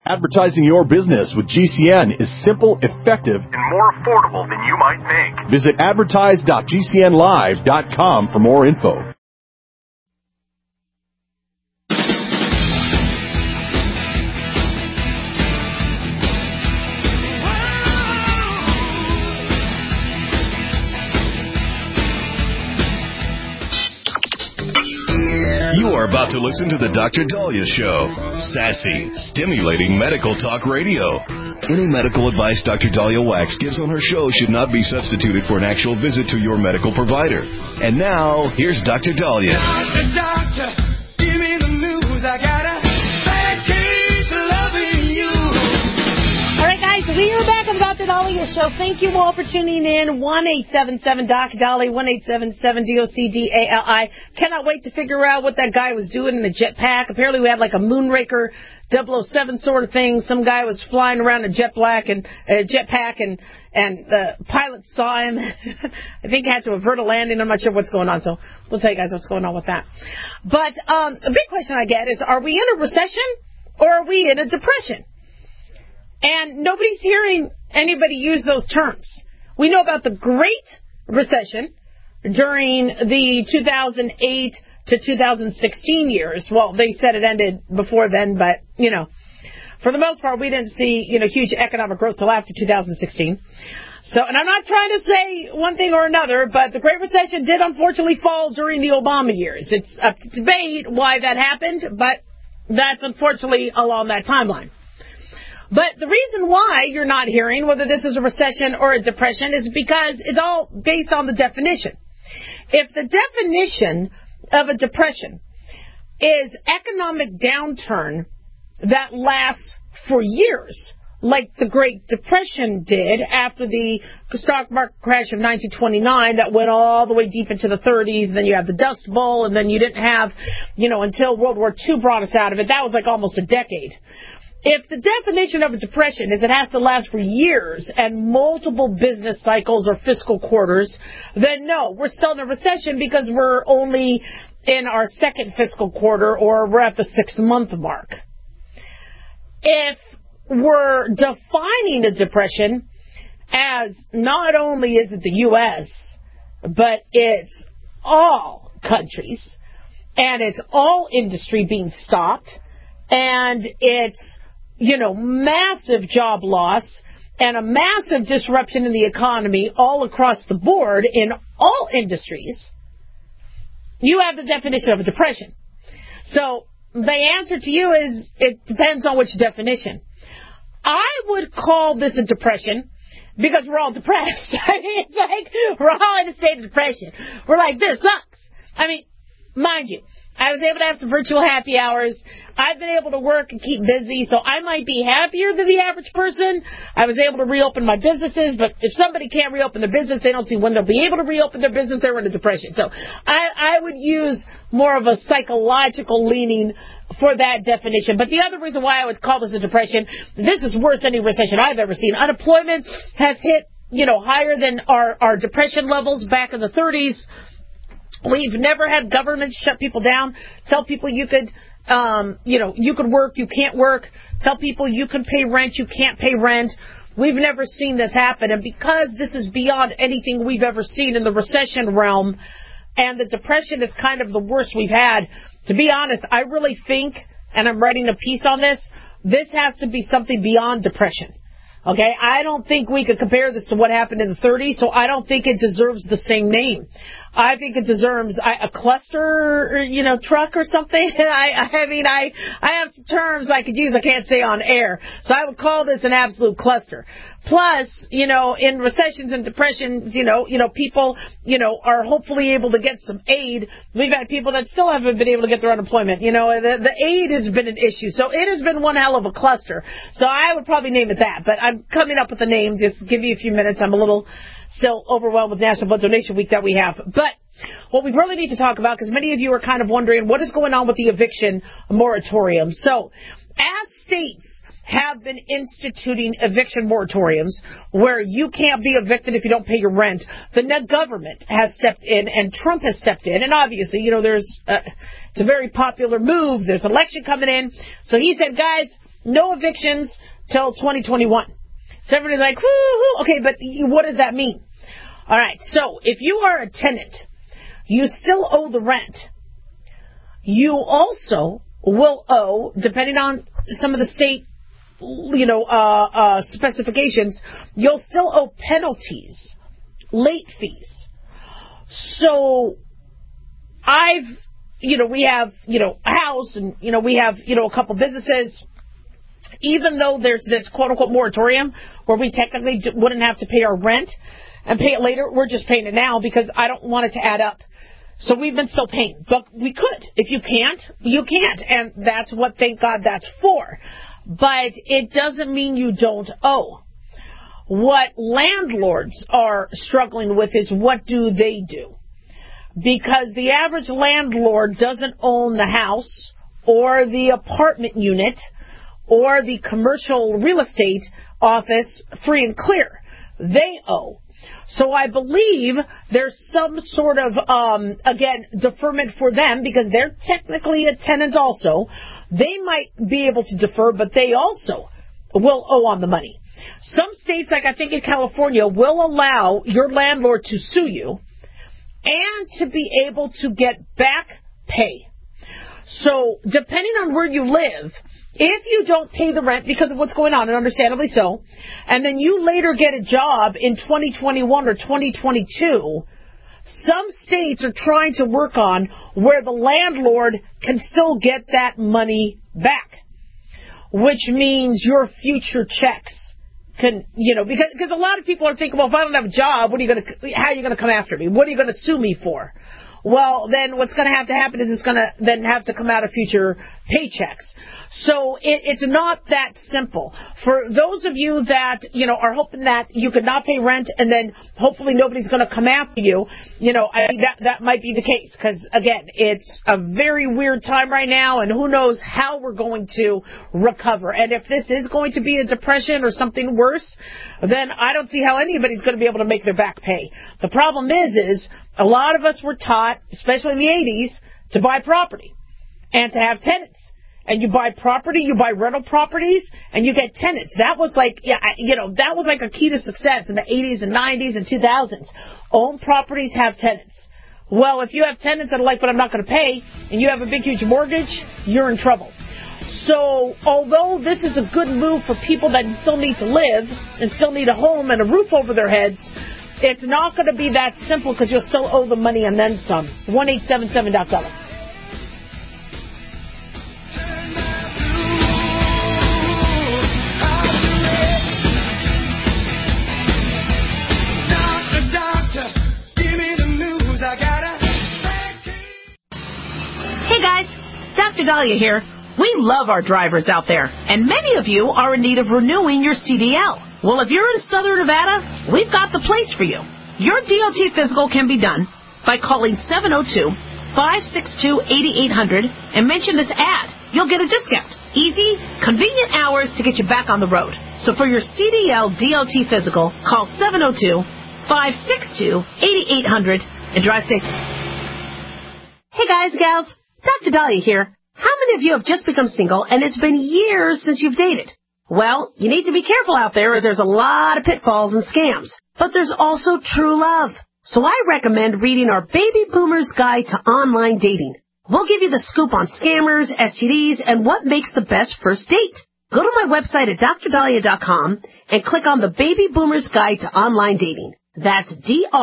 Advertising your business with GCN is simple, effective, and more affordable than you might think. Visit advertise.gcnlive.com for more info. You are about to listen to the Dr. Daliah Show. Sassy, stimulating medical talk radio. Any medical advice Dr. Daliah Wax gives on her show should not be substituted for an actual visit to your medical provider. And now, here's Dr. Daliah. Doctor, give me the news. I got a bad case of loving you. All right, guys, we are back on the Dr. Daliah Show. Thank you all for tuning in. 1-877-DOC-DALI, 1-877-DOC-DALI. Cannot wait to figure out what that guy was doing in the jetpack. Apparently, we had like a Moonraker 007 sort of thing. Some guy was flying around a jetpack, and the pilot saw him. I think had to avert a landing. I'm not sure what's going on, so we'll tell you guys what's going on with that. But a big question I get is, are we in a recession or are we in a depression? And nobody's hearing anybody use those terms. We know about the Great Recession during the 2008 to 2016 years. Well, they said it ended before then, but, for the most part, we didn't see, huge economic growth till after 2016. So, and I'm not trying to say one thing or another, but the Great Recession did unfortunately fall during the Obama years. It's up to debate why that happened, but that's unfortunately along that timeline. But the reason why you're not hearing whether this is a recession or a depression is because it's all based on the definition. If the definition of a depression is economic downturn that lasts for years, like the Great Depression did after the stock market crash of 1929 that went all the way deep into the 30s, and then you have the Dust Bowl, and then you didn't have, until World War II brought us out of it. That was like almost a decade. If the definition of a depression is it has to last for years and multiple business cycles or fiscal quarters, then no, we're still in a recession because we're only in our second fiscal quarter or we're at the 6-month mark. If we're defining a depression as not only is it the U.S., but it's all countries and it's all industry being stopped and it's massive job loss and a massive disruption in the economy all across the board in all industries, you have the definition of a depression. So the answer to you is it depends on which definition. I would call this a depression because we're all depressed. I mean, it's like we're all in a state of depression. We're like, this sucks. I mean, mind you, I was able to have some virtual happy hours. I've been able to work and keep busy, so I might be happier than the average person. I was able to reopen my businesses, but if somebody can't reopen their business, they don't see when they'll be able to reopen their business, they're in a depression. So I would use more of a psychological leaning for that definition. But the other reason why I would call this a depression, this is worse than any recession I've ever seen. Unemployment has hit, higher than our depression levels back in the 30s. We've never had governments shut people down, tell people you could, you could work, you can't work, tell people you can pay rent, you can't pay rent. We've never seen this happen. And because this is beyond anything we've ever seen in the recession realm, and the depression is kind of the worst we've had, to be honest, I really think, and I'm writing a piece on this has to be something beyond depression. Okay, I don't think we could compare this to what happened in the 30s, so I don't think it deserves the same name. I think it deserves a cluster, truck or something. I have some terms I could use I can't say on air, so I would call this an absolute cluster. Plus, in recessions and depressions, people, are hopefully able to get some aid. We've had people that still haven't been able to get their unemployment. The aid has been an issue, so it has been one hell of a cluster. So I would probably name it that, but I'm coming up with a name. Just give you a few minutes. I'm a little still overwhelmed with National Blood Donation Week that we have. But what we really need to talk about, because many of you are kind of wondering what is going on with the eviction moratorium. So as states have been instituting eviction moratoriums where you can't be evicted if you don't pay your rent, the net government has stepped in and Trump has stepped in. And obviously, it's a very popular move. There's an election coming in. So he said, guys, no evictions till 2021. So everybody's like, whoo, okay, but what does that mean? All right, so if you are a tenant, you still owe the rent. You also will owe, depending on some of the state, specifications, you'll still owe penalties, late fees. So we have, a house and, we have, a couple businesses. Even though there's this quote-unquote moratorium where we technically wouldn't have to pay our rent and pay it later, we're just paying it now because I don't want it to add up. So we've been still paying. But we could. If you can't, you can't. And that's what, thank God, that's for. But it doesn't mean you don't owe. What landlords are struggling with is what do they do? Because the average landlord doesn't own the house or the apartment unit or the commercial real estate office free and clear. They owe. So I believe there's some sort of, deferment for them because they're technically a tenant also. They might be able to defer, but they also will owe on the money. Some states, like I think in California, will allow your landlord to sue you and to be able to get back pay. So depending on where you live, if you don't pay the rent because of what's going on, and understandably so, and then you later get a job in 2021 or 2022, some states are trying to work on where the landlord can still get that money back, which means your future checks can, because a lot of people are thinking, well, if I don't have a job, how are you going to come after me? What are you going to sue me for? Well, then what's going to have to happen is it's going to then have to come out of future paychecks. So it's not that simple. For those of you that, are hoping that you could not pay rent and then hopefully nobody's going to come after you, I think that might be the case. Because, again, it's a very weird time right now, and who knows how we're going to recover. And if this is going to be a depression or something worse, then I don't see how anybody's going to be able to make their back pay. The problem is a lot of us were taught, especially in the 80s, to buy property and to have tenants. And you buy property, you buy rental properties, and you get tenants. That was like, that was like a key to success in the 80s and 90s and 2000s. Own properties, have tenants. Well, if you have tenants that are like, but I'm not going to pay, and you have a big, huge mortgage, you're in trouble. So, although this is a good move for people that still need to live and still need a home and a roof over their heads, it's not going to be that simple because you'll still owe the money and then some. 1-877-DOC. Hey guys, Dr. Dahlia here. We love our drivers out there, and many of you are in need of renewing your CDL. Well, if you're in Southern Nevada, we've got the place for you. Your DOT physical can be done by calling 702-562-8800 and mention this ad. You'll get a discount. Easy, convenient hours to get you back on the road. So for your CDL DOT physical, call 702-562-8800 and drive safe. Hey guys, gals, Dr. Dahlia here. How many of you have just become single and it's been years since you've dated? Well, you need to be careful out there as there's a lot of pitfalls and scams. But there's also true love. So I recommend reading our Baby Boomer's Guide to Online Dating. We'll give you the scoop on scammers, STDs, and what makes the best first date. Go to my website at drdahlia.com and click on the Baby Boomer's Guide to Online Dating. That's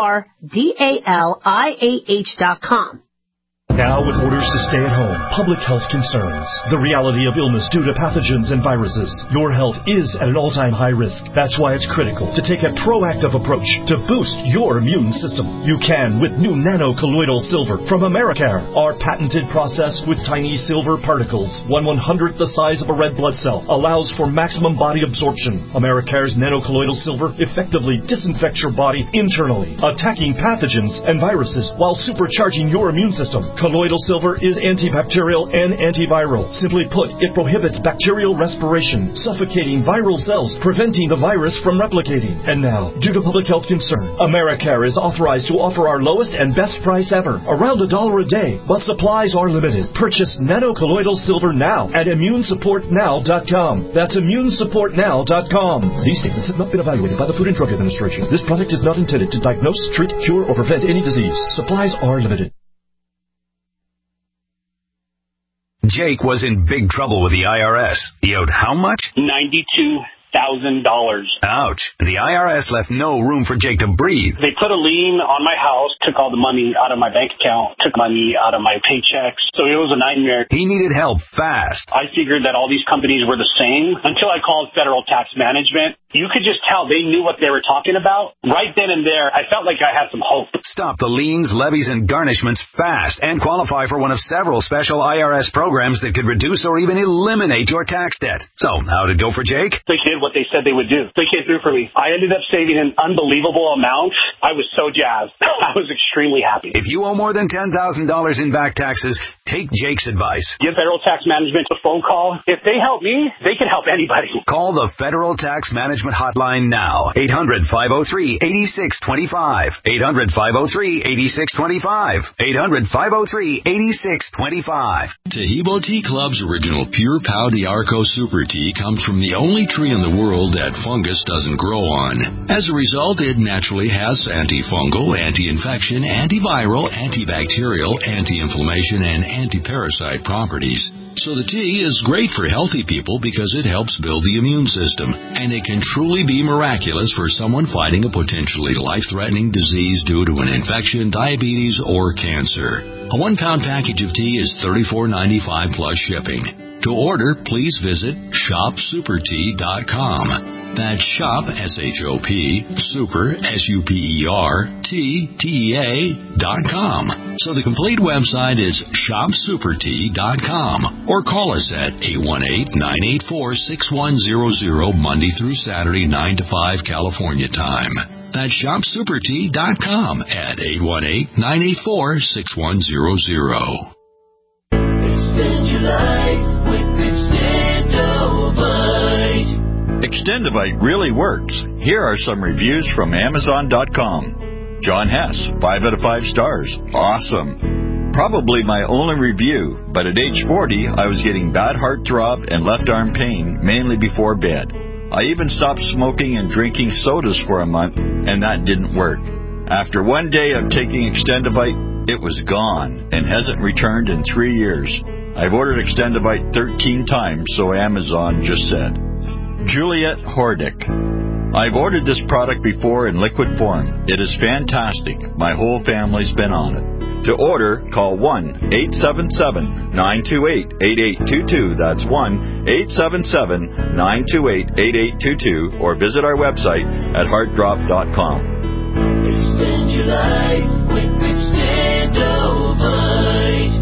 DRDALIAH.com. Now, with orders to stay at home, public health concerns, the reality of illness due to pathogens and viruses, your health is at an all-time high risk. That's why it's critical to take a proactive approach to boost your immune system. You can with new nano-colloidal silver from Americare. Our patented process with tiny silver particles, 1/100th the size of a red blood cell, allows for maximum body absorption. Americare's nano-colloidal silver effectively disinfects your body internally, attacking pathogens and viruses while supercharging your immune system. Colloidal silver is antibacterial and antiviral. Simply put, it prohibits bacterial respiration, suffocating viral cells, preventing the virus from replicating. And now, due to public health concern, Americare is authorized to offer our lowest and best price ever, around $1 a day, but supplies are limited. Purchase nanocolloidal silver now at immunesupportnow.com. That's immunesupportnow.com. These statements have not been evaluated by the Food and Drug Administration. This product is not intended to diagnose, treat, cure, or prevent any disease. Supplies are limited. Jake was in big trouble with the IRS. He owed how much? $92,000. Ouch. The IRS left no room for Jake to breathe. They put a lien on my house, took all the money out of my bank account, took money out of my paychecks. So it was a nightmare. He needed help fast. I figured that all these companies were the same until I called Federal Tax Management. You could just tell they knew what they were talking about. Right then and there, I felt like I had some hope. Stop the liens, levies, and garnishments fast and qualify for one of several special IRS programs that could reduce or even eliminate your tax debt. So, how did it go for Jake? They did what they said they would do. They came through for me. I ended up saving an unbelievable amount. I was so jazzed. I was extremely happy. If you owe more than $10,000 in back taxes, take Jake's advice. Give Federal Tax Management a phone call. If they help me, they can help anybody. Call the Federal Tax Management hotline now. 800-503-8625. 800-503-8625. 800-503-8625. Tahibo Tea Club's original Pure Pau d'Arco Super Tea comes from the only tree in the world that fungus doesn't grow on. As a result, it naturally has antifungal, anti-infection, antiviral, antibacterial, anti-inflammation, and anti-parasite properties. So the tea is great for healthy people because it helps build the immune system, and it can truly be miraculous for someone fighting a potentially life-threatening disease due to an infection, diabetes, or cancer. A 1-pound package of tea is $34.95 plus shipping. To order, please visit shopsupertea.com. That's shop, S-H-O-P, super, S-U-P-E-R-T-T-E-A.com. So the complete website is shopsupertea.com, or call us at 818-984-6100 Monday through Saturday, 9 to 5 California time. That's shopsupertea.com at 818-984-6100. Extend your life with Extendovite. Extendovite really works. Here are some reviews from Amazon.com. John Hess, 5 out of 5 stars. Awesome. Probably my only review, but at age 40, I was getting bad heart throb and left arm pain, mainly before bed. I even stopped smoking and drinking sodas for a month, and that didn't work. After one day of taking Extendovite, it was gone and hasn't returned in 3 years. I've ordered Extendovite 13 times, so Amazon just said. Juliet Hordick. I've ordered this product before in liquid form. It is fantastic. My whole family's been on it. To order, call 1-877-928-8822. That's 1-877-928-8822. Or visit our website at heartdrop.com. Extend your life with Extendovite.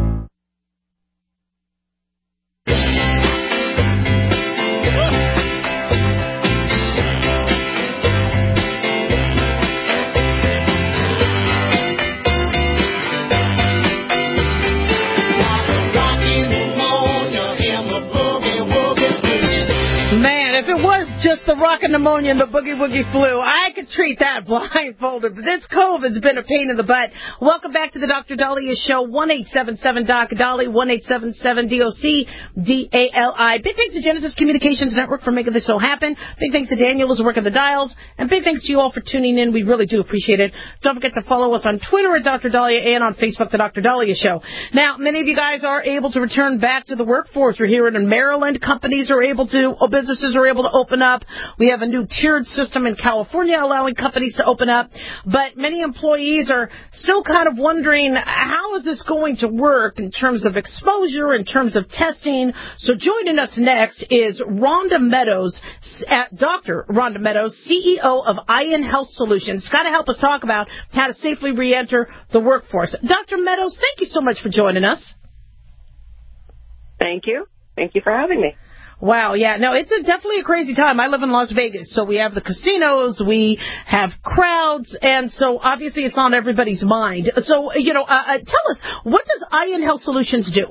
If it was just the rockin' pneumonia and the boogie-woogie flu, I could treat that blindfolded. But this COVID's been a pain in the butt. Welcome back to the Dr. Dahlia Show. 1-877-DOC-DALI, 1-877-DOC-DALI. Big thanks to Genesis Communications Network for making this show happen. Big thanks to Daniel who's working the dials. And big thanks to you all for tuning in. We really do appreciate it. Don't forget to follow us on Twitter at Dr. Dahlia and on Facebook, The Dr. Dahlia Show. Now, many of you guys are able to return back to the workforce. We're here in Maryland. Companies are able to, businesses are able to open up. We have a new tiered system in California allowing companies to open up. But many employees are still kind of wondering, how is this going to work in terms of exposure, in terms of testing? So joining us next is Rhonda Meadows, Dr. Rhonda Meadows, CEO of IN Health Solutions. Got to help us talk about how to safely re-enter the workforce. Dr. Meadows, thank you so much for joining us. Thank you. Thank you for having me. Wow, yeah. No, it's definitely a crazy time. I live in Las Vegas, so we have the casinos, we have crowds, and so obviously it's on everybody's mind. So, tell us, what does IN Health Solutions do?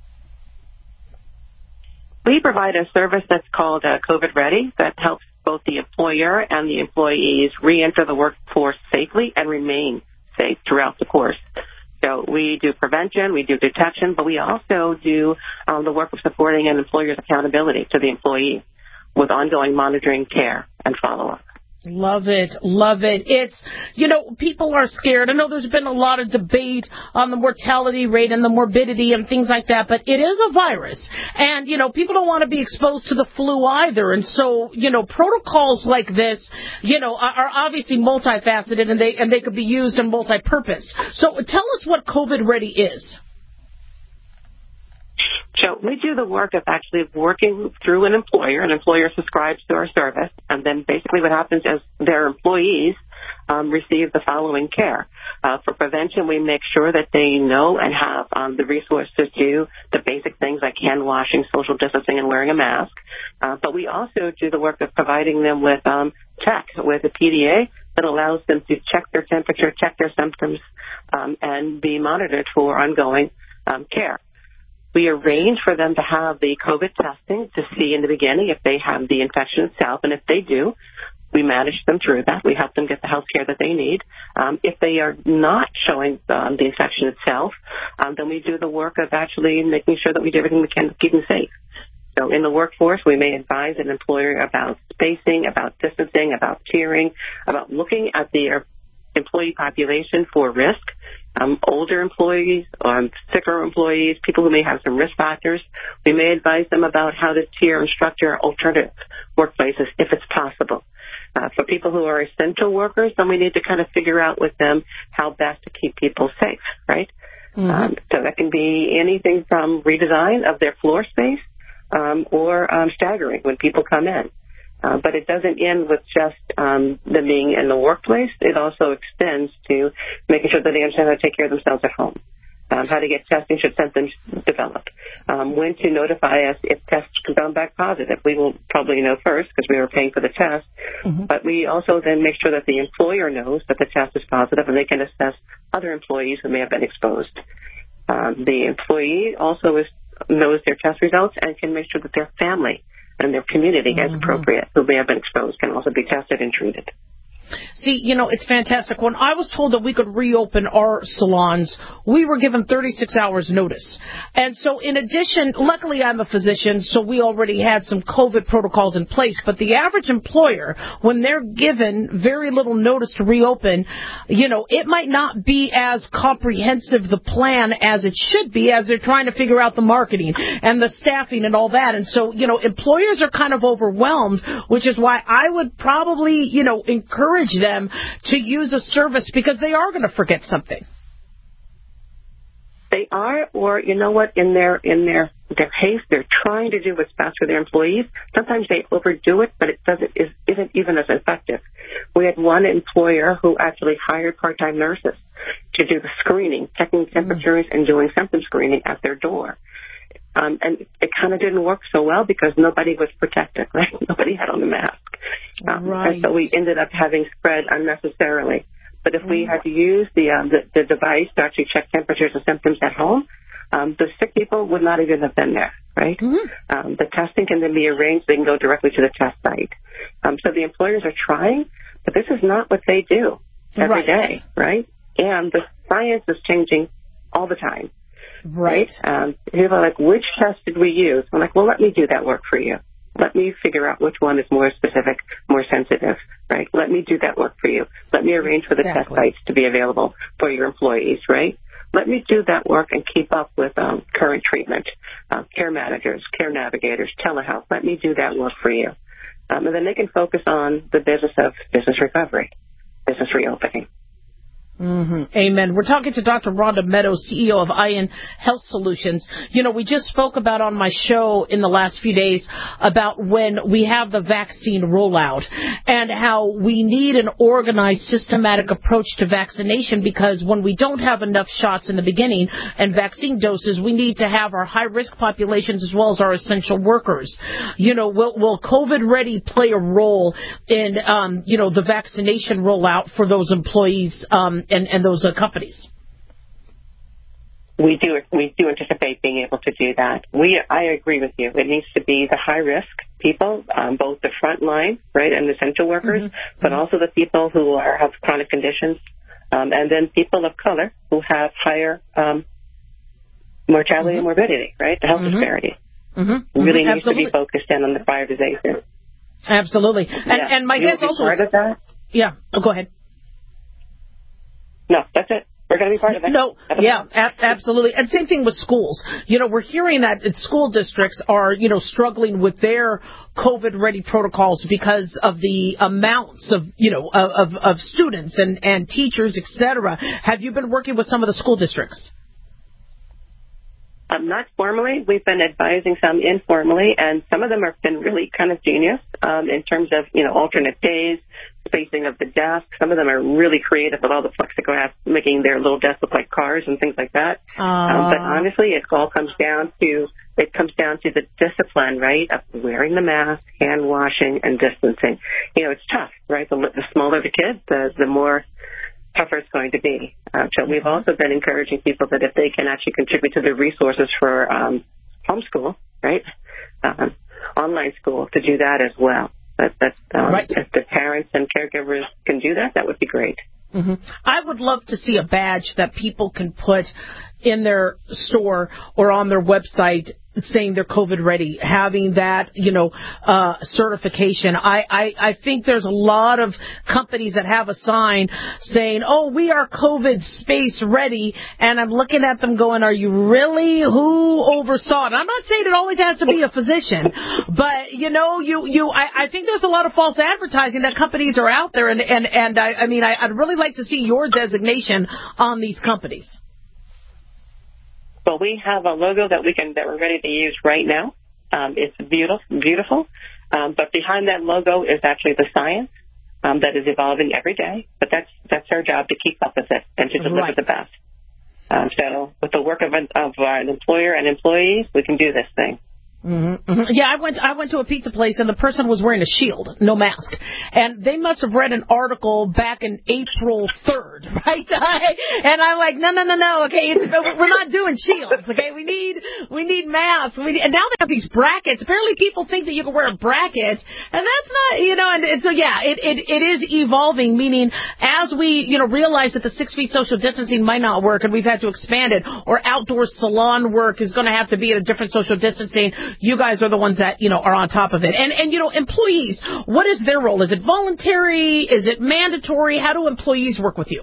We provide a service that's called COVID Ready that helps both the employer and the employees re-enter the workforce safely and remain safe throughout the course. So we do prevention, we do detection, but we also do the work of supporting an employer's accountability to the employee with ongoing monitoring, care, and follow-up. Love it. Love it. It's, people are scared. I know there's been a lot of debate on the mortality rate and the morbidity and things like that, but it is a virus. And, people don't want to be exposed to the flu either. And so, protocols like this, are obviously multifaceted and they could be used and multi-purposed. So tell us what COVID Ready is. So we do the work of actually working through an employer. An employer subscribes to our service, and then basically what happens is their employees receive the following care. For prevention, we make sure that they know and have the resources to do the basic things like hand washing, social distancing, and wearing a mask. But we also do the work of providing them with tech, with a PDA that allows them to check their temperature, check their symptoms, and be monitored for ongoing care. We arrange for them to have the COVID testing to see in the beginning if they have the infection itself, and if they do, we manage them through that. We help them get the health care that they need. If they are not showing the infection itself, then we do the work of actually making sure that we do everything we can to keep them safe. So in the workforce, we may advise an employer about spacing, about distancing, about tiering, about looking at the employee population for risk. Older employees, sicker employees, people who may have some risk factors. We may advise them about how to tier and structure alternative workplaces if it's possible. For people who are essential workers, then we need to kind of figure out with them how best to keep people safe, right? Mm-hmm. So that can be anything from redesign of their floor space or staggering when people come in. But it doesn't end with just them being in the workplace. It also extends to making sure that they understand how to take care of themselves at home, how to get testing should symptoms develop, when to notify us if tests come back positive. We will probably know first because we were paying for the test, but we also then make sure that the employer knows that the test is positive and they can assess other employees who may have been exposed. The employee also knows their test results and can make sure that their family and their community, as appropriate, who may have been exposed, can also be tested and treated. See, it's fantastic. When I was told that we could reopen our salons, we were given 36 hours notice. And so in addition, luckily I'm a physician, so we already had some COVID protocols in place. But the average employer, when they're given very little notice to reopen, it might not be as comprehensive the plan as it should be as they're trying to figure out the marketing and the staffing and all that. And so, employers are kind of overwhelmed, which is why I would probably, encourage them to use a service because they are going to forget something. They are, or in their haste, they're trying to do what's best for their employees. Sometimes they overdo it, but it isn't even as effective. We had one employer who actually hired part-time nurses to do the screening, checking temperatures and doing symptom screening at their door. And it kind of didn't work so well because nobody was protected, right? Nobody had on the mask. Right. And so we ended up having spread unnecessarily. But if we had to use the device to actually check temperatures and symptoms at home, the sick people would not even have been there, right? The testing can then be arranged. They can go directly to the test site. So the employers are trying, but this is not what they do every day, right? And the science is changing all the time. Right. People are like, which test did we use? I'm like, well, let me do that work for you. Let me figure out which one is more specific, more sensitive, right? Let me do that work for you. Let me arrange for the test sites to be available for your employees, right? Let me do that work and keep up with current treatment, care managers, care navigators, telehealth. Let me do that work for you. And then they can focus on the business of business recovery, business reopening. Mm-hmm. Amen. We're talking to Dr. Rhonda Meadows, CEO of IN Health Solutions. You know, we just spoke about on my show in the last few days about when we have the vaccine rollout and how we need an organized, systematic approach to vaccination, because when we don't have enough shots in the beginning and vaccine doses, we need to have our high-risk populations as well as our essential workers. You know, will COVID-Ready play a role in, the vaccination rollout for those employees and those companies? We do anticipate being able to do that. I agree with you. It needs to be the high risk people, both the front line, right, and the essential workers, but also the people who have chronic conditions, and then people of color who have higher mortality and morbidity, right, the health disparity. Really needs to be focused in on the prioritization. Absolutely. And my guess also part of that. Yeah. Oh, go ahead. No, that's it. We're going to be part of it. No, yeah, absolutely. And same thing with schools. You know, we're hearing that school districts are, struggling with their COVID-ready protocols because of the amounts of, of students and teachers, et cetera. Have you been working with some of the school districts? Not formally. We've been advising some informally, and some of them have been really kind of genius in terms of, alternate days, spacing of the desk. Some of them are really creative with all the plexiglass, making their little desks look like cars and things like that. But honestly, it all comes down to the discipline, right, of wearing the mask, hand washing, and distancing. It's tough, right? The smaller the kids, the more tougher it's going to be. So we've also been encouraging people that if they can actually contribute to the resources for homeschool, right, online school, to do that as well. Right. If the parents and caregivers can do that, that would be great. I would love to see a badge that people can put in their store or on their website saying they're COVID ready, having that, certification. I think there's a lot of companies that have a sign saying, oh, we are COVID space ready. And I'm looking at them going, are you really? Who oversaw it? I'm not saying it always has to be a physician, but, I think there's a lot of false advertising that companies are out there. And I'd really like to see your designation on these companies. Well, we have a logo that we're ready to use right now. It's beautiful. But behind that logo is actually the science that is evolving every day. But that's our job, to keep up with it and to deliver the best. So with the work of an employer and employees, we can do this thing. Yeah, I went to a pizza place and the person was wearing a shield, no mask, and they must have read an article back in April 3rd, right? And I'm like, no, okay, we're not doing shields, okay? We need masks. And now they have these brackets. Apparently, people think that you can wear a bracket, and that's not, and so yeah, it is evolving. Meaning, as we realize that the 6 feet social distancing might not work, and we've had to expand it, or outdoor salon work is going to have to be at a different social distancing. You guys are the ones that, are on top of it. And employees, what is their role? Is it voluntary? Is it mandatory? How do employees work with you?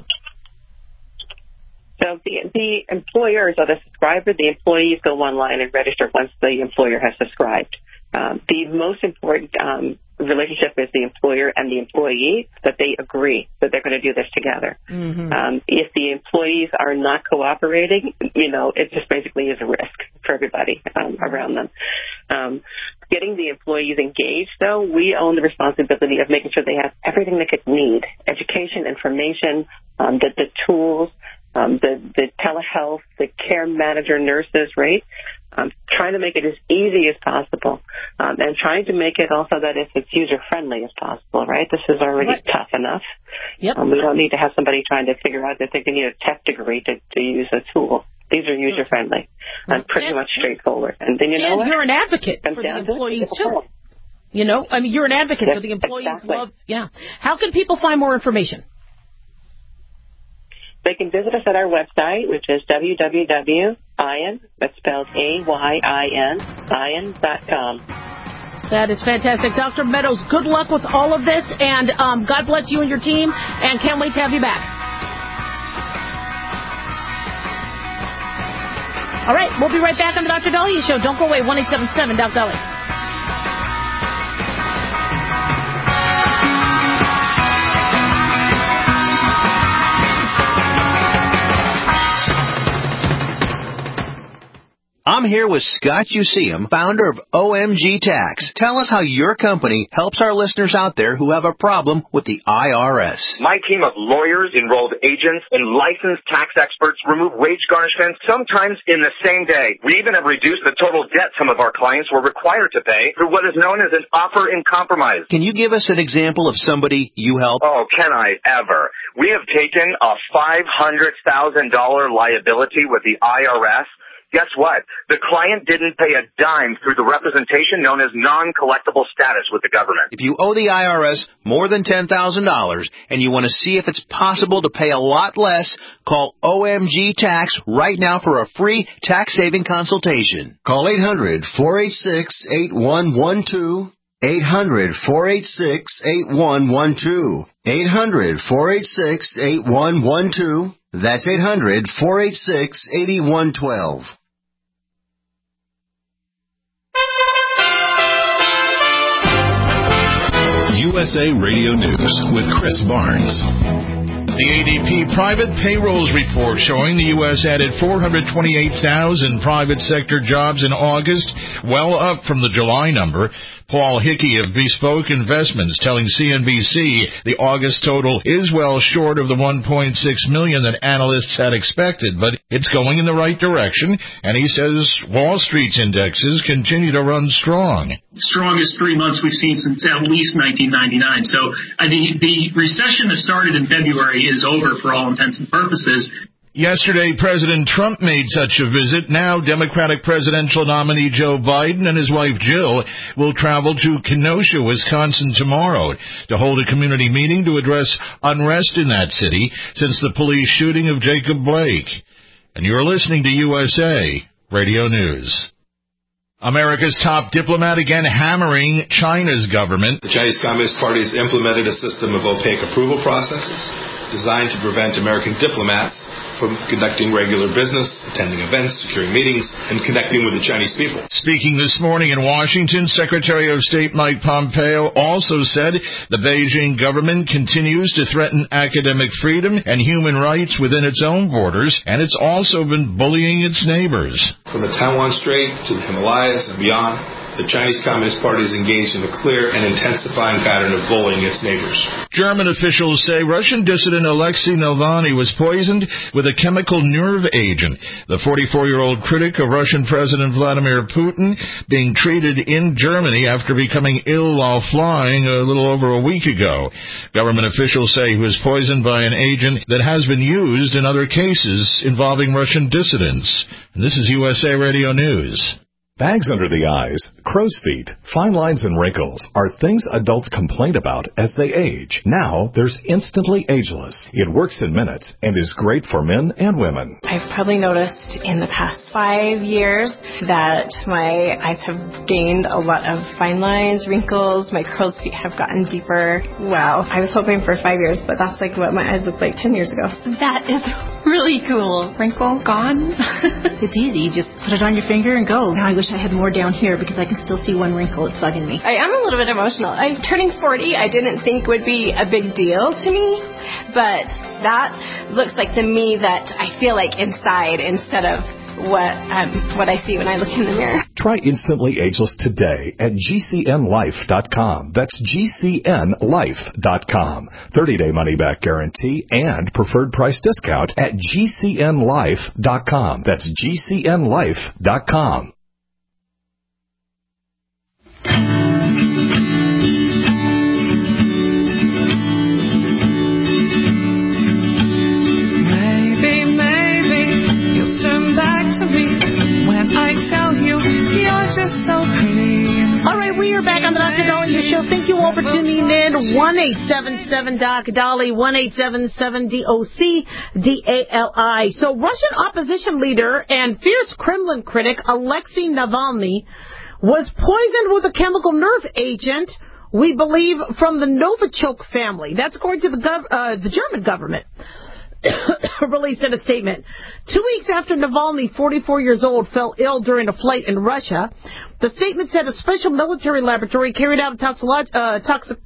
So the employers are the subscriber. The employees go online and register once the employer has subscribed. The most important relationship is the employer and the employee, that they agree that they're going to do this together. If the employees are not cooperating, it just basically is a risk for everybody around them. Getting the employees engaged, though, we own the responsibility of making sure they have everything they could need: education, information, the tools, the telehealth, the care manager, nurses, right? Trying to make it as easy as possible, and trying to make it also that it's user-friendly as possible, right? This is already tough enough. Yep. We don't need to have somebody trying to figure out that they need a tech degree to use a tool. These are user-friendly and pretty much straightforward. And then what? You're an advocate for the employees, too. You're an advocate for the employees. Exactly. How can people find more information? They can visit us at our website, which is www.IN, that's spelled AYIN, IN.com. That is fantastic. Dr. Meadows, good luck with all of this, and God bless you and your team, and can't wait to have you back. All right, we'll be right back on the Dr. Dahlia Show. Don't go away, 1-877 Doc Dahlia. I'm here with Scott Useum, founder of OMG Tax. Tell us how your company helps our listeners out there who have a problem with the IRS. My team of lawyers, enrolled agents, and licensed tax experts remove wage garnishments sometimes in the same day. We even have reduced the total debt some of our clients were required to pay through what is known as an offer in compromise. Can you give us an example of somebody you help? Oh, can I ever? We have taken a $500,000 liability with the IRS. Guess what? The client didn't pay a dime through the representation known as non-collectible status with the government. If you owe the IRS more than $10,000 and you want to see if it's possible to pay a lot less, call OMG Tax right now for a free tax-saving consultation. Call 800-486-8112. 800-486-8112. 800-486-8112. That's 800-486-8112. USA Radio News with Chris Barnes. The ADP Private Payrolls Report showing the U.S. added 428,000 private sector jobs in August, well up from the July number. Paul Hickey of Bespoke Investments telling CNBC the August total is well short of the 1.6 million that analysts had expected, but it's going in the right direction, and he says Wall Street's indexes continue to run strong. Strongest 3 months we've seen since at least 1999. So I think the recession that started in February is over for all intents and purposes. Yesterday, President Trump made such a visit. Now, Democratic presidential nominee Joe Biden and his wife Jill will travel to Kenosha, Wisconsin tomorrow to hold a community meeting to address unrest in that city since the police shooting of Jacob Blake. And you're listening to USA Radio News. America's top diplomat again hammering China's government. The Chinese Communist Party has implemented a system of opaque approval processes designed to prevent American diplomats from conducting regular business, attending events, securing meetings, and connecting with the Chinese people. Speaking this morning in Washington, Secretary of State Mike Pompeo also said the Beijing government continues to threaten academic freedom and human rights within its own borders, and it's also been bullying its neighbors. From the Taiwan Strait to the Himalayas and beyond, the Chinese Communist Party is engaged in a clear and intensifying pattern of bullying its neighbors. German officials say Russian dissident Alexei Navalny was poisoned with a chemical nerve agent. The 44-year-old critic of Russian President Vladimir Putin being treated in Germany after becoming ill while flying a little over a week ago. Government officials say he was poisoned by an agent that has been used in other cases involving Russian dissidents. And this is USA Radio News. Bags under the eyes, crow's feet, fine lines and wrinkles are things adults complain about as they age. Now, there's Instantly Ageless. It works in minutes and is great for men and women. I've probably noticed in the past 5 years that my eyes have gained a lot of fine lines, wrinkles, my crow's feet have gotten deeper. Wow. I was hoping for 5 years, but that's like what my eyes looked like 10 years ago. That is really cool. Wrinkle gone. It's easy. You just put it on your finger and go. Now I wish I had more down here because I can still see one wrinkle. It's bugging me. I am a little bit emotional. I'm turning 40. I didn't think would be a big deal to me, but that looks like the me that I feel like inside instead of what I see when I look in the mirror. Try Instantly Ageless today at GCNlife.com. That's GCNlife.com. 30-day money-back guarantee and preferred price discount at GCNlife.com. That's GCNlife.com. Just so pretty. All right, we are back on the Dr. Dahlia Show. Thank you all for tuning in. 1-877-Doc-Dali, 1-877-DOC-DALI. So Russian opposition leader and fierce Kremlin critic Alexei Navalny was poisoned with a chemical nerve agent, we believe, from the Novichok family. That's according to the German government. Released in a statement. 2 weeks after Navalny, 44 years old, fell ill during a flight in Russia, the statement said a special military laboratory carried out a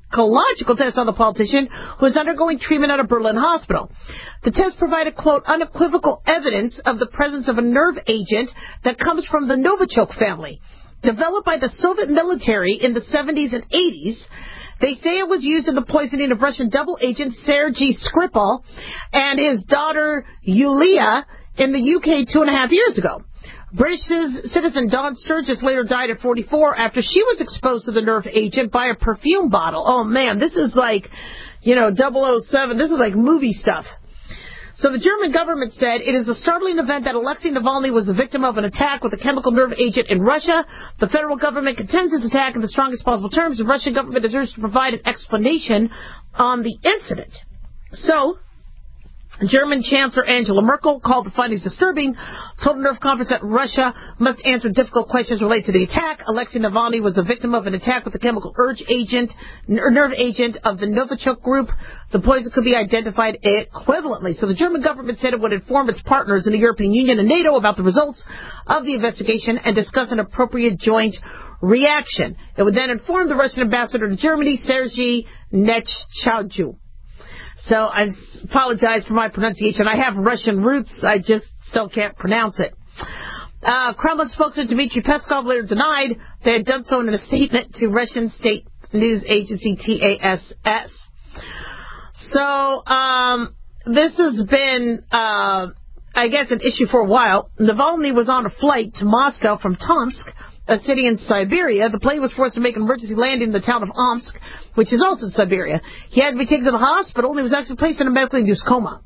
toxicological test on the politician who is undergoing treatment at a Berlin hospital. The test provided, quote, unequivocal evidence of the presence of a nerve agent that comes from the Novichok family. Developed by the Soviet military in the 70s and 80s, they say it was used in the poisoning of Russian double agent Sergei Skripal and his daughter Yulia in the UK 2.5 years ago. British citizen Dawn Sturgis later died at 44 after she was exposed to the nerve agent by a perfume bottle. Oh, man, this is like, 007. This is like movie stuff. So the German government said it is a startling event that Alexei Navalny was the victim of an attack with a chemical nerve agent in Russia. The federal government condemns this attack in the strongest possible terms. The Russian government is urged to provide an explanation on the incident. So German Chancellor Angela Merkel called the findings disturbing, told a nerve conference that Russia must answer difficult questions related to the attack. Alexei Navalny was the victim of an attack with a chemical nerve agent of the Novichok group. The poison could be identified equivalently. So the German government said it would inform its partners in the European Union and NATO about the results of the investigation and discuss an appropriate joint reaction. It would then inform the Russian ambassador to Germany, Sergei Nechchadju. So I apologize for my pronunciation. I have Russian roots. I just still can't pronounce it. Kremlin spokesman Dmitry Peskov later denied they had done so in a statement to Russian state news agency TASS. So this has been, I guess, an issue for a while. Navalny was on a flight to Moscow from Tomsk, a city in Siberia. The plane was forced to make an emergency landing in the town of Omsk, which is also in Siberia. He had to be taken to the hospital, and he was actually placed in a medically induced coma.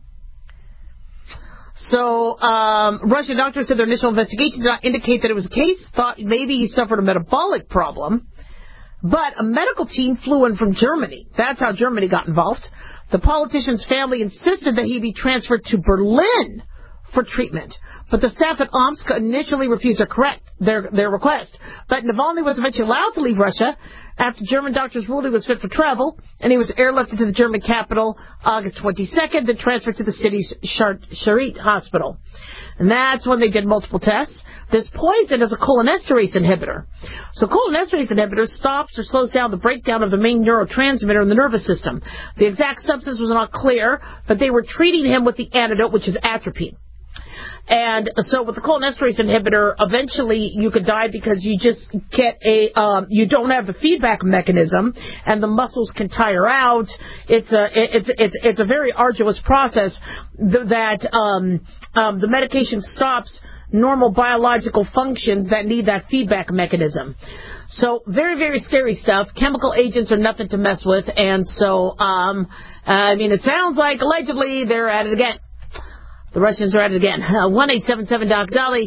So Russian doctors said their initial investigation did not indicate that it was a case, thought maybe he suffered a metabolic problem. But a medical team flew in from Germany. That's how Germany got involved. The politician's family insisted that he be transferred to Berlin for treatment, but the staff at Omsk initially refused their request. But Navalny was eventually allowed to leave Russia after German doctors ruled he was fit for travel, and he was airlifted to the German capital August 22nd, then transferred to the city's Charité hospital. And that's when they did multiple tests. This poison is a cholinesterase inhibitor. So cholinesterase inhibitor stops or slows down the breakdown of the main neurotransmitter in the nervous system. The exact substance was not clear, but they were treating him with the antidote, which is atropine. And so with the cholinesterase inhibitor, eventually you could die because you just get you don't have the feedback mechanism, and the muscles can tire out. It's a very arduous process that the medication stops normal biological functions that need that feedback mechanism. So very, very scary stuff. Chemical agents are nothing to mess with, and so it sounds like allegedly they're at it again. The Russians are at it again. 1-877-DOC-DOLLY,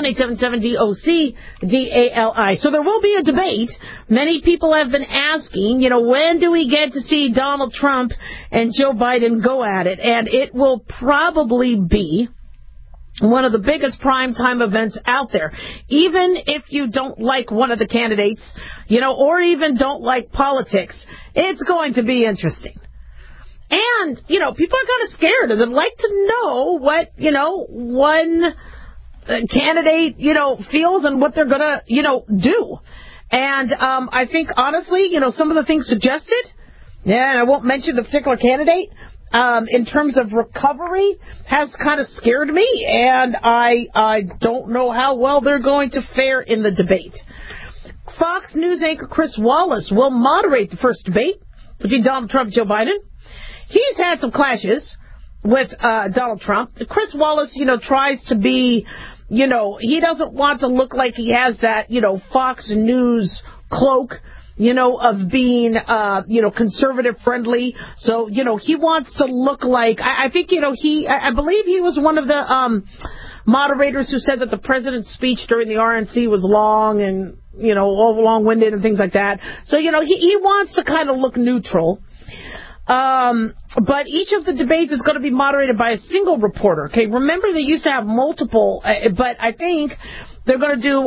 1-877-DOC-DALI. So there will be a debate. Many people have been asking, when do we get to see Donald Trump and Joe Biden go at it? And it will probably be one of the biggest primetime events out there. Even if you don't like one of the candidates, or even don't like politics, it's going to be interesting. And, people are kind of scared and they'd like to know what, one candidate, feels and what they're going to, do. And I think, honestly, some of the things suggested, and I won't mention the particular candidate, in terms of recovery, has kind of scared me. And I don't know how well they're going to fare in the debate. Fox News anchor Chris Wallace will moderate the first debate between Donald Trump and Joe Biden. He's had some clashes with Donald Trump. Chris Wallace, tries to be, he doesn't want to look like he has that, Fox News cloak, of being, conservative friendly. So, he wants to look like, I think, I believe he was one of the moderators who said that the president's speech during the RNC was long and, long-winded and things like that. So, he wants to kind of look neutral. But each of the debates is going to be moderated by a single reporter. Okay, remember they used to have multiple, but I think they're going to do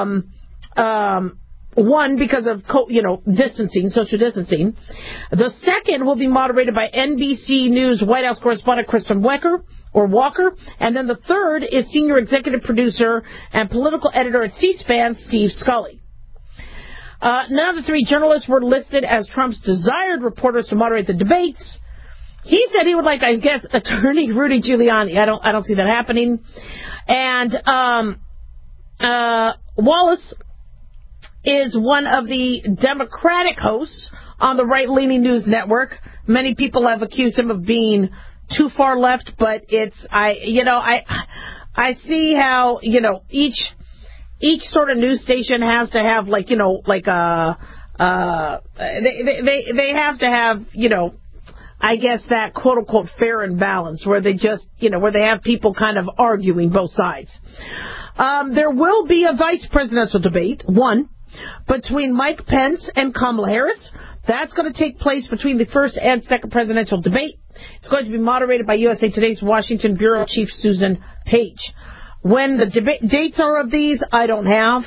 one because of social distancing. The second will be moderated by NBC News White House correspondent Kristen Walker, and then the third is senior executive producer and political editor at C-SPAN Steve Scully. None of the three journalists were listed as Trump's desired reporters to moderate the debates. He said he would like, I guess, attorney Rudy Giuliani. I don't see that happening. And Wallace is one of the Democratic hosts on the right-leaning news network. Many people have accused him of being too far left, but I see how, each sort of news station has to have they have to have, I guess that quote unquote fair and balanced where they just, where they have people kind of arguing both sides. There will be a vice presidential debate, one, between Mike Pence and Kamala Harris. That's going to take place between the first and second presidential debate. It's going to be moderated by USA Today's Washington Bureau Chief Susan Page. When the dates are of these, I don't have.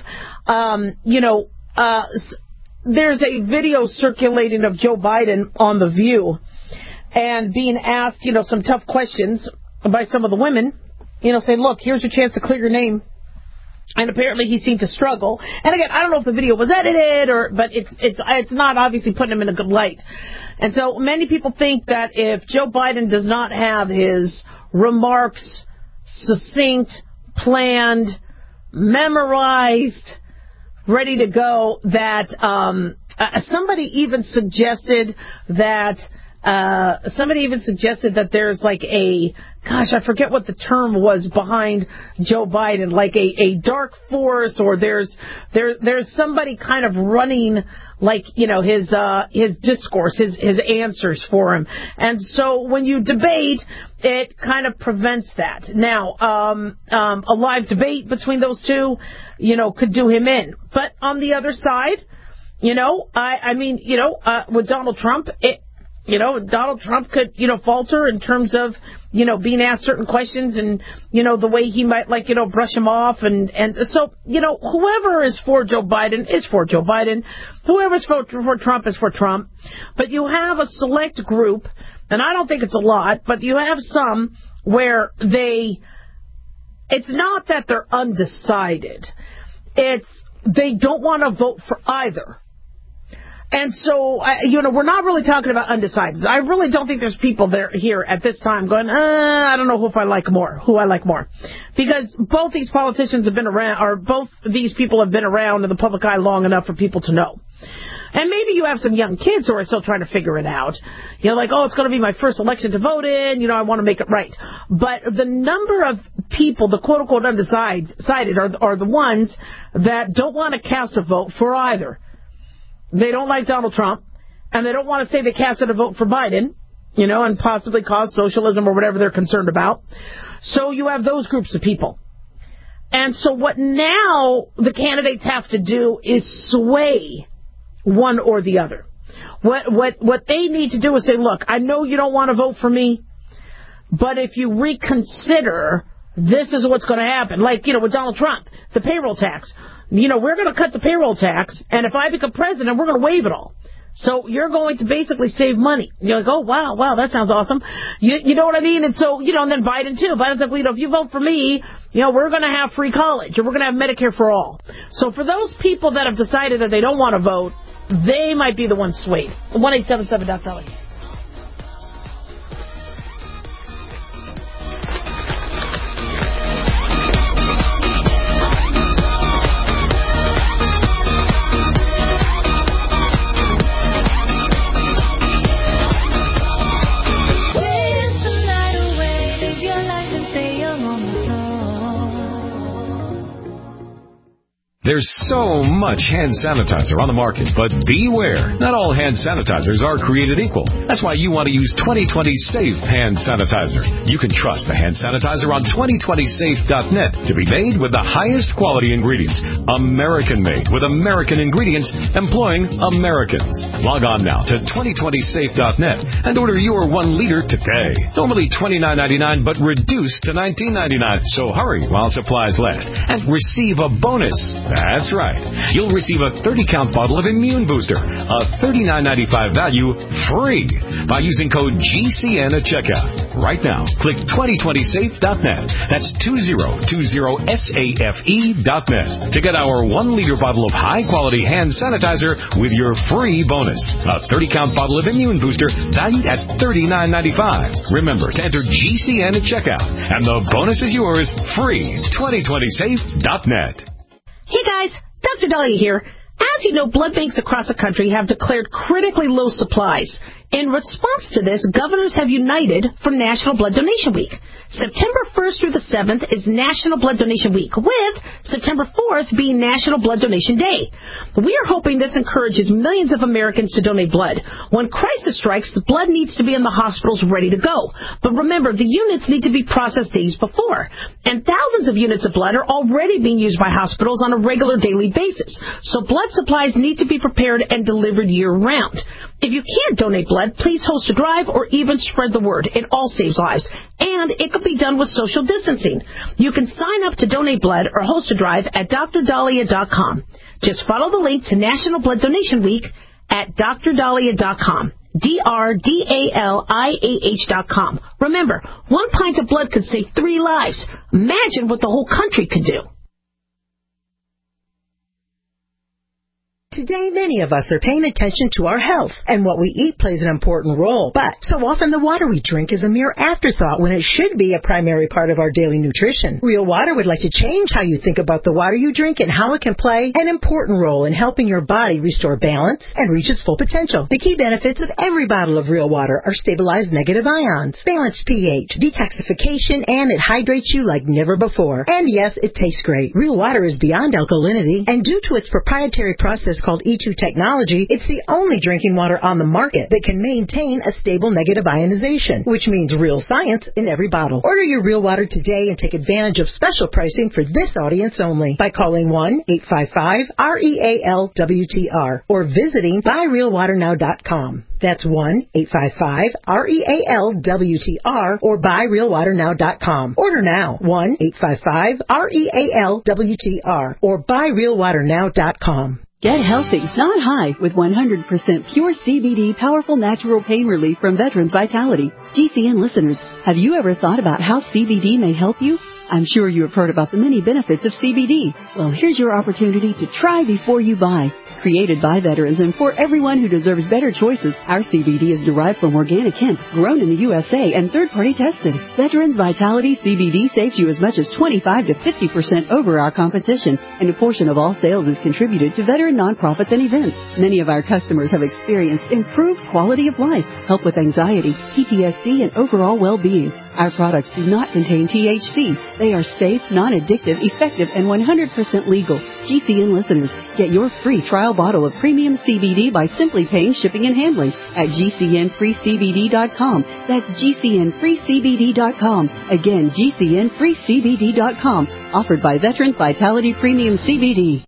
There's a video circulating of Joe Biden on The View and being asked, some tough questions by some of the women, saying, look, here's your chance to clear your name. And apparently he seemed to struggle. And again, I don't know if the video was edited but it's not obviously putting him in a good light. And so many people think that if Joe Biden does not have his remarks succinct, planned, memorized, ready to go, that somebody even suggested that there's like I forget what the term was behind Joe Biden, like a dark force, or there's somebody kind of running his discourse, his answers for him. And so when you debate, it kind of prevents that. Now, a live debate between those two, could do him in. But on the other side, with Donald Trump, Donald Trump could, falter in terms of, being asked certain questions and, the way he might brush him off. And so, whoever is for Joe Biden is for Joe Biden. Whoever's for Trump is for Trump. But you have a select group, and I don't think it's a lot, but you have some where it's not that they're undecided. It's they don't want to vote for either. And so, we're not really talking about undecideds. I really don't think there's people here at this time going, I don't know who I like more. Because both these politicians have been around, or both these people have been around in the public eye long enough for people to know. And maybe you have some young kids who are still trying to figure it out. It's going to be my first election to vote in. I want to make it right. But the number of people, the quote-unquote undecided, are the ones that don't want to cast a vote for either. They don't like Donald Trump, and they don't want to say they casted a vote for Biden, and possibly cause socialism or whatever they're concerned about. So you have those groups of people. And so what now the candidates have to do is sway one or the other. What they need to do is say, look, I know you don't want to vote for me, but if you reconsider, this is what's going to happen. Like, with Donald Trump, the payroll tax. We're going to cut the payroll tax, and if I become president, we're going to waive it all. So you're going to basically save money. You're like, oh, wow, that sounds awesome. You know what I mean? And so, and then Biden, too. Biden's like, if you vote for me, we're going to have free college, or we're going to have Medicare for all. So for those people that have decided that they don't want to vote, they might be the ones swayed. 1-877-DOC. There's so much hand sanitizer on the market, but beware. Not all hand sanitizers are created equal. That's why you want to use 2020 Safe Hand Sanitizer. You can trust the hand sanitizer on 2020safe.net to be made with the highest quality ingredients. American-made with American ingredients, employing Americans. Log on now to 2020safe.net and order your 1 liter today. Normally $29.99, but reduced to $19.99. So hurry while supplies last and receive a bonus. That's right. You'll receive a 30-count bottle of Immune Booster, a $39.95 value, free by using code GCN at checkout. Right now, click 2020safe.net. That's 2020safe.net to get our 1-liter bottle of high-quality hand sanitizer with your free bonus. A 30-count bottle of Immune Booster valued at $39.95. Remember to enter GCN at checkout, and the bonus is yours free. 2020safe.net. Hey guys, Dr. Dahlia here. As you know, blood banks across the country have declared critically low supplies. In response to this, governors have united for National Blood Donation Week. September 1st through the 7th is National Blood Donation Week, with September 4th being National Blood Donation Day. We are hoping this encourages millions of Americans to donate blood. When crisis strikes, the blood needs to be in the hospitals ready to go. But remember, the units need to be processed days before. And thousands of units of blood are already being used by hospitals on a regular daily basis. So blood supplies need to be prepared and delivered year-round. If you can't donate blood, please host a drive or even spread the word. It all saves lives. And it can be done with social distancing. You can sign up to donate blood or host a drive at drdahlia.com. Just follow the link to National Blood Donation Week at drdahlia.com. DRDALIAH.com. Remember, 1 pint of blood could save 3 lives. Imagine what the whole country could do. Today, many of us are paying attention to our health, and what we eat plays an important role. But so often the water we drink is a mere afterthought when it should be a primary part of our daily nutrition. Real Water would like to change how you think about the water you drink and how it can play an important role in helping your body restore balance and reach its full potential. The key benefits of every bottle of Real Water are stabilized negative ions, balanced pH, detoxification, and it hydrates you like never before. And yes, it tastes great. Real Water is beyond alkalinity, and due to its proprietary process called E2 technology, it's the only drinking water on the market that can maintain a stable negative ionization, which means real science in every bottle. Order your Real Water today and take advantage of special pricing for this audience only by calling 1-855-REALWTR or visiting buyrealwaternow.com. That's 1-855-REALWTR or buyrealwaternow.com. Order now. 1-855-REALWTR or buyrealwaternow.com. Get healthy, not high, with 100% pure CBD powerful natural pain relief from Veterans Vitality. GCN listeners, have you ever thought about how CBD may help you? I'm sure you have heard about the many benefits of CBD. Well, here's your opportunity to try before you buy. Created by veterans and for everyone who deserves better choices, our CBD is derived from organic hemp, grown in the USA and third-party tested. Veterans Vitality CBD saves you as much as 25 to 50% over our competition, and a portion of all sales is contributed to veteran nonprofits and events. Many of our customers have experienced improved quality of life, help with anxiety, PTSD, and overall well-being. Our products do not contain THC. They are safe, non-addictive, effective, and 100% legal. GCN listeners, get your free trial bottle of premium CBD by simply paying shipping and handling at GCNFreeCBD.com. That's GCNFreeCBD.com. Again, GCNFreeCBD.com. Offered by Veterans Vitality Premium CBD.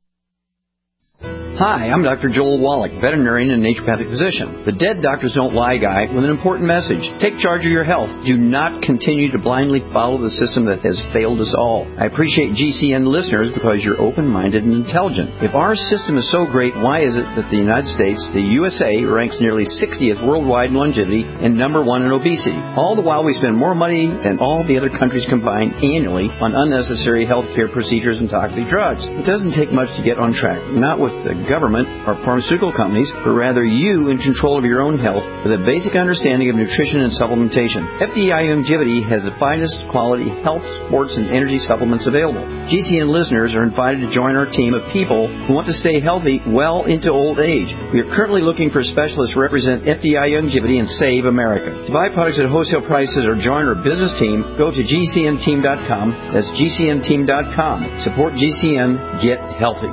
Hi, I'm Dr. Joel Wallach, veterinarian and naturopathic physician. The Dead Doctors Don't Lie guy with an important message. Take charge of your health. Do not continue to blindly follow the system that has failed us all. I appreciate GCN listeners because you're open-minded and intelligent. If our system is so great, why is it that the United States, the USA, ranks nearly 60th worldwide in longevity and number 1 in obesity? All the while we spend more money than all the other countries combined annually on unnecessary health care procedures and toxic drugs. It doesn't take much to get on track. Not with the government or pharmaceutical companies, but rather you in control of your own health with a basic understanding of nutrition and supplementation. FDI Longevity has the finest quality health, sports, and energy supplements available. GCN listeners are invited to join our team of people who want to stay healthy well into old age. We are currently looking for specialists to represent FDI Longevity and Save America. To buy products at wholesale prices or join our business team, go to GCNteam.com. That's GCNteam.com. Support GCN. Get healthy.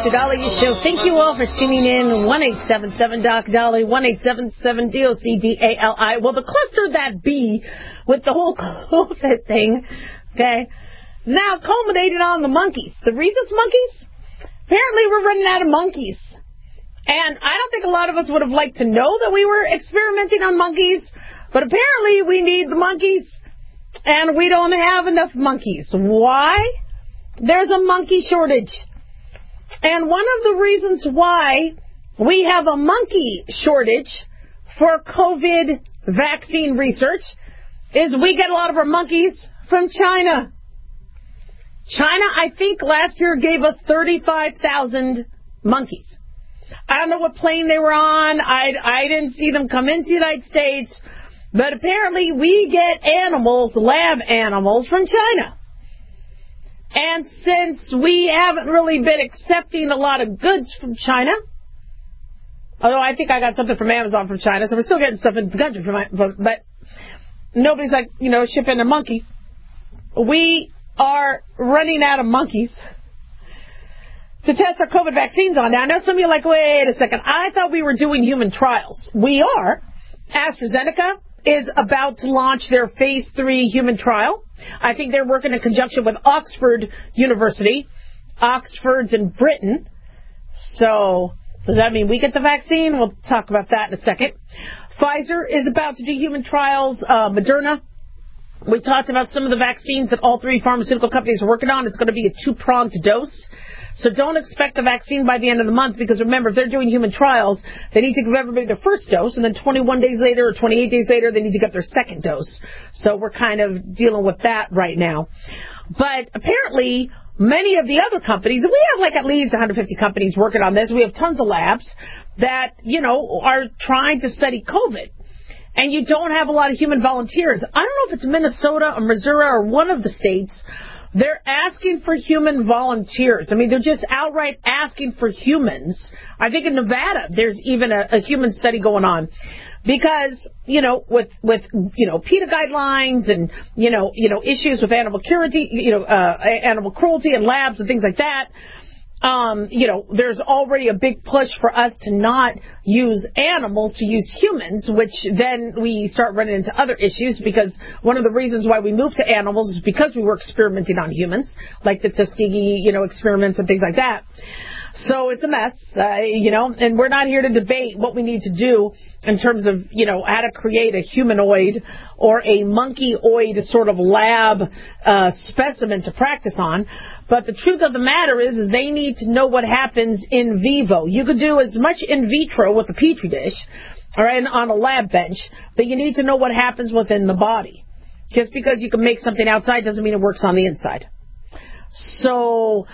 Dr. Dahlia Show. Thank you all for tuning in. 1-877-DOC-DALI, 1-877-DOC-DALI. Well, the cluster that be with the whole COVID thing, okay, now culminated on the monkeys. The rhesus monkeys? Apparently we're running out of monkeys. And I don't think a lot of us would have liked to know that we were experimenting on monkeys, but apparently we need the monkeys, and we don't have enough monkeys. Why? There's a monkey shortage. And one of the reasons why we have a monkey shortage for COVID vaccine research is we get a lot of our monkeys from China. China, I think, last year gave us 35,000 monkeys. I don't know what plane they were on. I didn't see them come into the United States. But apparently we get animals, lab animals, from China. And since we haven't really been accepting a lot of goods from China, although I think I got something from Amazon from China, so we're still getting stuff in the country but nobody's like, shipping a monkey. We are running out of monkeys to test our COVID vaccines on. Now, I know some of you are like, wait a second, I thought we were doing human trials. We are. AstraZeneca is about to launch their phase 3 human trial. I think they're working in conjunction with Oxford University. Oxford's in Britain. So, does that mean we get the vaccine? We'll talk about that in a second. Pfizer is about to do human trials. Moderna. We talked about some of the vaccines that all three pharmaceutical companies are working on. It's going to be a 2-pronged dose. So don't expect the vaccine by the end of the month, because remember, if they're doing human trials, they need to give everybody their first dose, and then 21 days later or 28 days later, they need to get their second dose. So we're kind of dealing with that right now. But apparently, many of the other companies, we have like at least 150 companies working on this. We have tons of labs that, are trying to study COVID. And you don't have a lot of human volunteers. I don't know if it's Minnesota or Missouri or one of the states. They're asking for human volunteers. I mean, they're just outright asking for humans. I think in Nevada, there's even a human study going on. Because, with PETA guidelines and, issues with animal cruelty, animal cruelty and labs and things like that, there's already a big push for us to not use animals, to use humans, which then we start running into other issues, because one of the reasons why we moved to animals is because we were experimenting on humans, like the Tuskegee, experiments and things like that. So it's a mess, and we're not here to debate what we need to do in terms of, how to create a humanoid or a monkey-oid sort of lab specimen to practice on. But the truth of the matter is they need to know what happens in vivo. You could do as much in vitro with a petri dish, all right, on a lab bench, but you need to know what happens within the body. Just because you can make something outside doesn't mean it works on the inside. So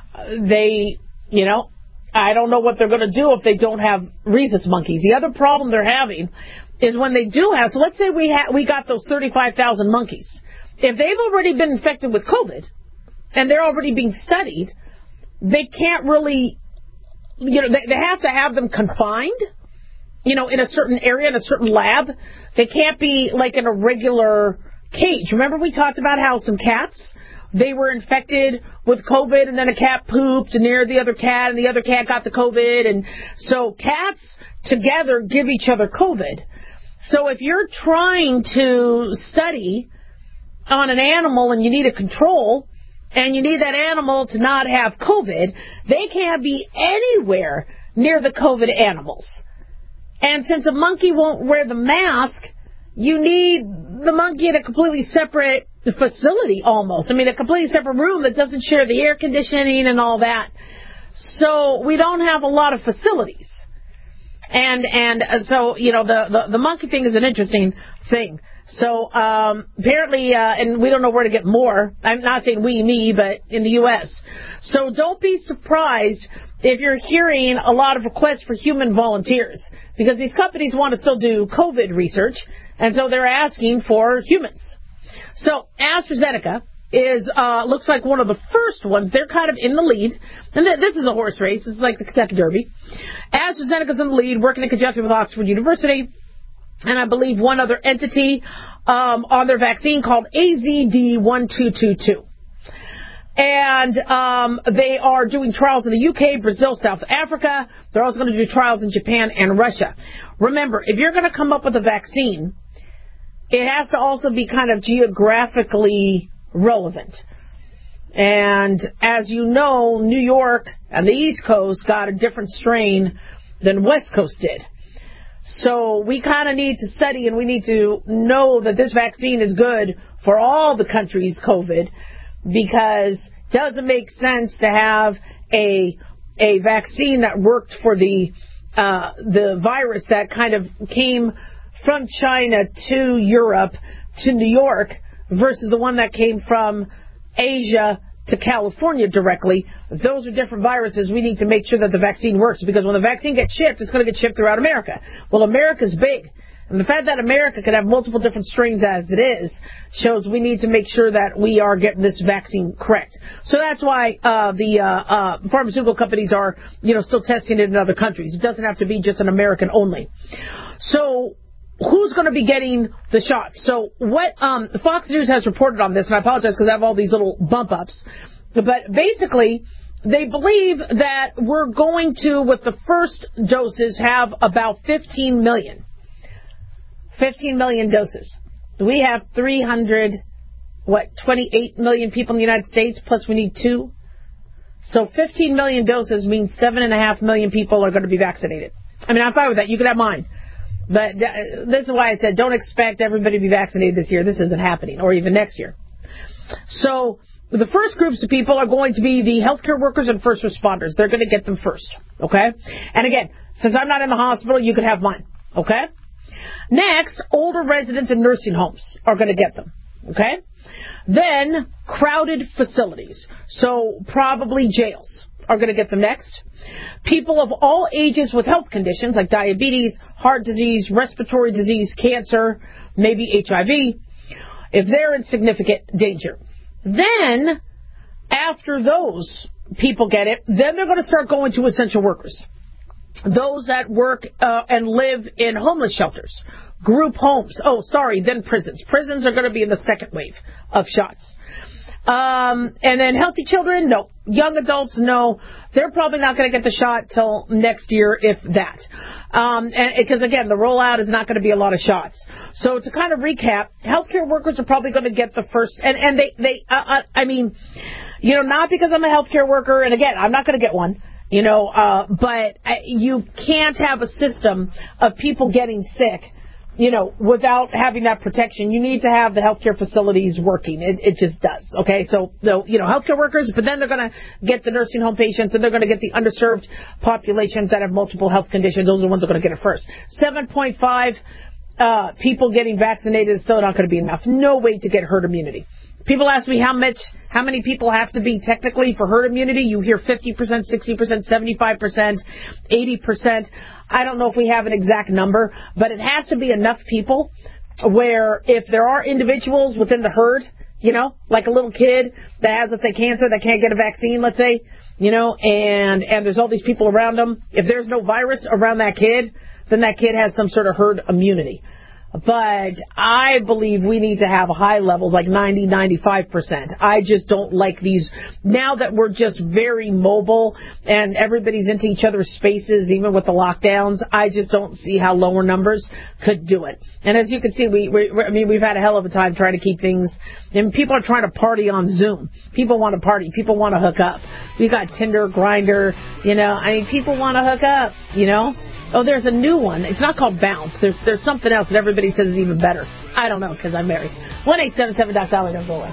I don't know what they're going to do if they don't have rhesus monkeys. The other problem they're having is when they do have, so let's say we got those 35,000 monkeys. If they've already been infected with COVID and they're already being studied, they can't really, they have to have them confined, in a certain area, in a certain lab. They can't be like in a regular cage. Remember we talked about how some cats, they were infected with COVID, and then a cat pooped near the other cat, and the other cat got the COVID. And so cats together give each other COVID. So if you're trying to study on an animal and you need a control, and you need that animal to not have COVID, they can't be anywhere near the COVID animals. And since a monkey won't wear the mask, you need the monkey in a completely separate facility almost. I mean, a completely separate room that doesn't share the air conditioning and all that. So we don't have a lot of facilities. And so, the monkey thing is an interesting thing. So apparently, and we don't know where to get more. I'm not saying me, but in the U.S. So don't be surprised if you're hearing a lot of requests for human volunteers, because these companies want to still do COVID research, and so they're asking for humans. So AstraZeneca is looks like one of the first ones. They're kind of in the lead. And this is a horse race. This is like the Kentucky Derby. AstraZeneca's in the lead, working in conjunction with Oxford University, and I believe one other entity on their vaccine called AZD1222. And they are doing trials in the UK, Brazil, South Africa. They're also going to do trials in Japan and Russia. Remember, if you're going to come up with a vaccine, it has to also be kind of geographically relevant. And as you know, New York and the East Coast got a different strain than West Coast did. So we kind of need to study, and we need to know that this vaccine is good for all the countries' COVID, because it doesn't make sense to have a vaccine that worked for the virus that kind of came from China to Europe to New York versus the one that came from Asia to California directly. Those are different viruses. We need to make sure that the vaccine works, because when the vaccine gets shipped, it's going to get shipped throughout America. Well, America's big. And the fact that America could have multiple different strains as it is shows we need to make sure that we are getting this vaccine correct. So that's why the pharmaceutical companies are, still testing it in other countries. It doesn't have to be just an American only. So who's going to be getting the shots? So what Fox News has reported on this, and I apologize because I have all these little bump ups, but basically they believe that we're going to, with the first doses, have about 15 million doses. We have 28 million people in the United States, plus we need 2. So 15 million doses means 7.5 million people are going to be vaccinated. I mean, I'm fine with that. You can have mine. But this is why I said don't expect everybody to be vaccinated this year. This isn't happening, or even next year. So the first groups of people are going to be the healthcare workers and first responders. They're going to get them first, okay? And again, since I'm not in the hospital, you can have mine, okay? Next, older residents in nursing homes are going to get them, okay? Then, crowded facilities, so probably jails, are going to get them next. People of all ages with health conditions like diabetes, heart disease, respiratory disease, cancer, maybe HIV, if they're in significant danger. Then, after those people get it, then they're going to start going to essential workers. Those that work and live in homeless shelters, group homes. Then prisons. Prisons are going to be in the second wave of shots. And then healthy children, no. Young adults, no. They're probably not going to get the shot till next year, if that. And because, again, the rollout is not going to be a lot of shots. So to kind of recap, healthcare workers are probably going to get the first. And not because I'm a healthcare worker. And, again, I'm not going to get one. But you can't have a system of people getting sick, without having that protection. You need to have the healthcare facilities working. It just does. Okay. So, healthcare workers, but then they're going to get the nursing home patients, and they're going to get the underserved populations that have multiple health conditions. Those are the ones that are going to get it first. 7.5 people getting vaccinated is still not going to be enough. No way to get herd immunity. People ask me how many people have to be technically for herd immunity. You hear 50%, 60%, 75%, 80%. I don't know if we have an exact number, but it has to be enough people where if there are individuals within the herd, like a little kid that has, let's say, cancer that can't get a vaccine, let's say, and there's all these people around them. If there's no virus around that kid, then that kid has some sort of herd immunity. But I believe we need to have high levels, like 90, 95%. I just don't like these. Now that we're just very mobile and everybody's into each other's spaces, even with the lockdowns, I just don't see how lower numbers could do it. And as you can see, we've had a hell of a time trying to keep things. And people are trying to party on Zoom. People want to party. People want to hook up. We've got Tinder, Grindr, people want to hook up, Oh, there's a new one. It's not called Bounce. There's something else that everybody says is even better. I don't know, because I'm married. 1-877-DOC-DOLLAR. Don't go away.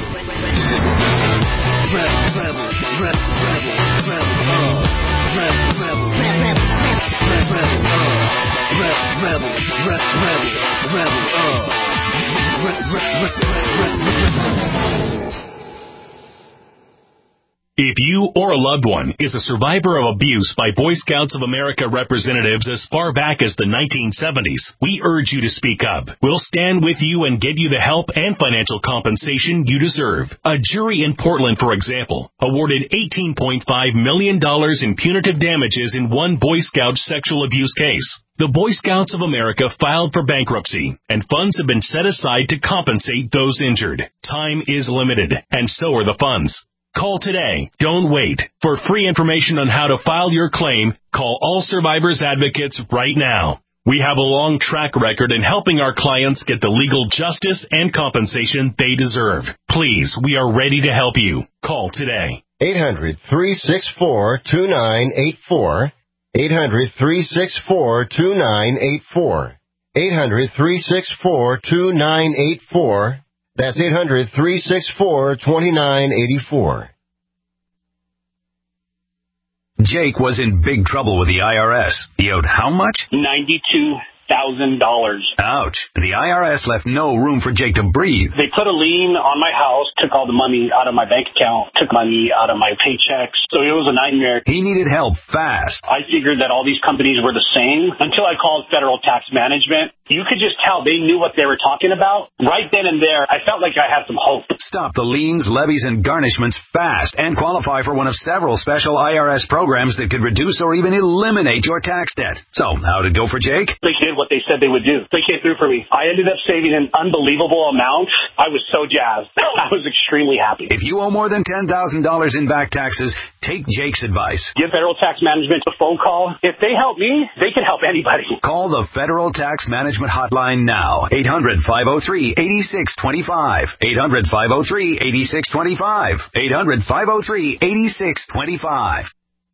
If you or a loved one is a survivor of abuse by Boy Scouts of America representatives as far back as the 1970s, we urge you to speak up. We'll stand with you and get you the help and financial compensation you deserve. A jury in Portland, for example, awarded $18.5 million in punitive damages in one Boy Scout sexual abuse case. The Boy Scouts of America filed for bankruptcy, and funds have been set aside to compensate those injured. Time is limited, and so are the funds. Call today. Don't wait. For free information on how to file your claim, call All Survivors Advocates right now. We have a long track record in helping our clients get the legal justice and compensation they deserve. Please, we are ready to help you. Call today. 800-364-2984. 800-364-2984. 800-364-2984. That's 800-364-2984. Jake was in big trouble with the IRS. He owed how much? $92,000. Ouch. The IRS left no room for Jake to breathe. They put a lien on my house, took all the money out of my bank account, took money out of my paychecks. So it was a nightmare. He needed help fast. I figured that all these companies were the same until I called Federal Tax Management. You could just tell they knew what they were talking about. Right then and there, I felt like I had some hope. Stop the liens, levies, and garnishments fast and qualify for one of several special IRS programs that could reduce or even eliminate your tax debt. So, how'd it go for Jake? They did what they said they would do. They came through for me. I ended up saving an unbelievable amount. I was so jazzed. I was extremely happy. If you owe more than $10,000 in back taxes, take Jake's advice. Give Federal Tax Management a phone call. If they help me, they can help anybody. Call the Federal Tax Management hotline now. 800-503-8625. 800-503-8625. 800-503-8625.